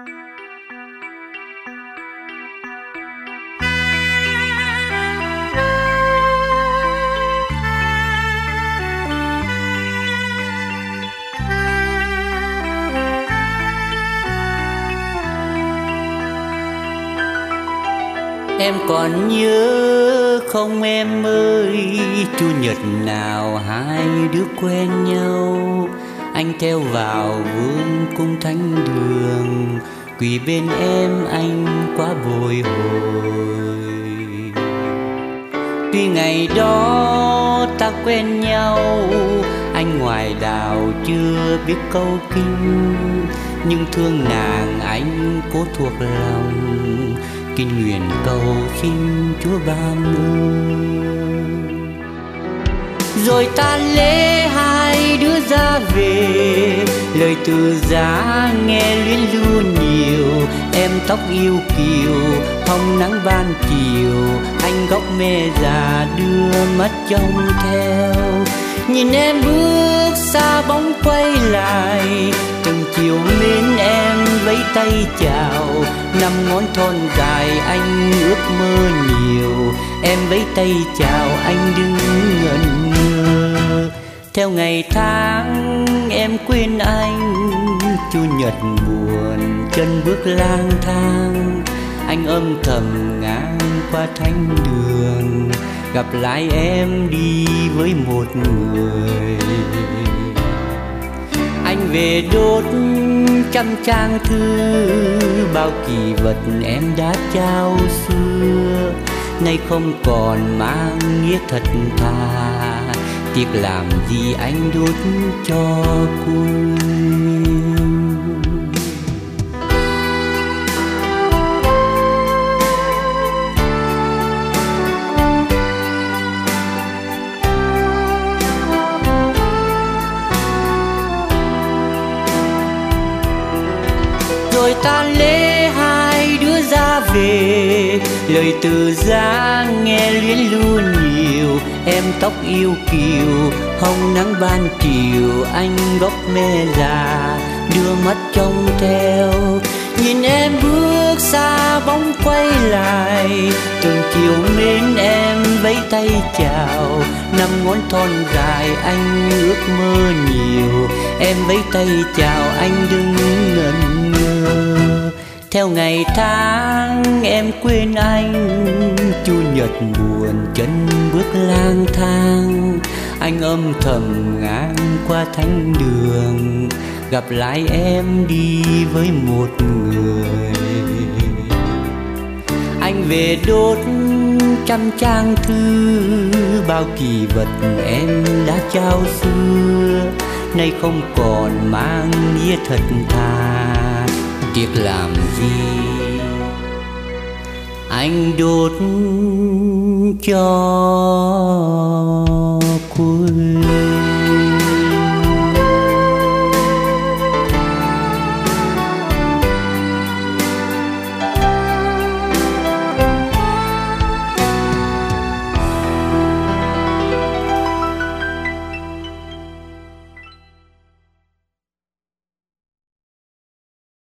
Em còn nhớ không em ơi, Chủ nhật nào hai đứa quen nhau, anh theo vào vương cung thánh đường, quỳ bên em anh quá bồi hồi. Tuy ngày đó ta quen nhau, anh ngoài đào chưa biết câu kinh, nhưng thương nàng anh cố thuộc lòng, kinh nguyện cầu xin Chúa ban ơn. Rồi ta lễ hai đứa ra về, lời từ giá nghe luyến lưu nhiều. Em tóc yêu kiều, hồng nắng ban chiều, anh góc me già đưa mắt trông theo. Nhìn em bước xa bóng quay lại, từng chiều mến em vẫy tay chào. Năm ngón thon dài anh ước mơ nhiều, em vẫy tay chào anh đừng ngẩn ngơ. Theo ngày tháng em quên anh, Chủ nhật buồn chân bước lang thang, anh âm thầm ngang qua thánh đường, gặp lại em đi với một người. Anh về đốt trăm trang thư, bao kỳ vật em đã trao xưa, nay không còn mang nghĩa thật thà, tiếc làm gì anh đốt cho cuốn. Rồi ta lễ hai đứa ra về, lời từ giá nghe luyến lưu nhiều. Em tóc yêu kiều, hồng nắng ban chiều, anh gốc me già đưa mắt trông theo. Nhìn em bước xa bóng quay lại, từng chiều mến em vẫy tay chào. Năm ngón thon dài anh ước mơ nhiều, em vẫy tay chào anh đừng ngẩn ngơ. Theo ngày tháng em quên anh, Chủ nhật buồn chân bước lang thang, anh âm thầm ngang qua thánh đường, gặp lại em đi với một người. Anh về đốt trăm trang thư, bao kỳ vật em đã trao xưa, nay không còn mang nghĩa thật thà, tiếc làm gì anh đốt cho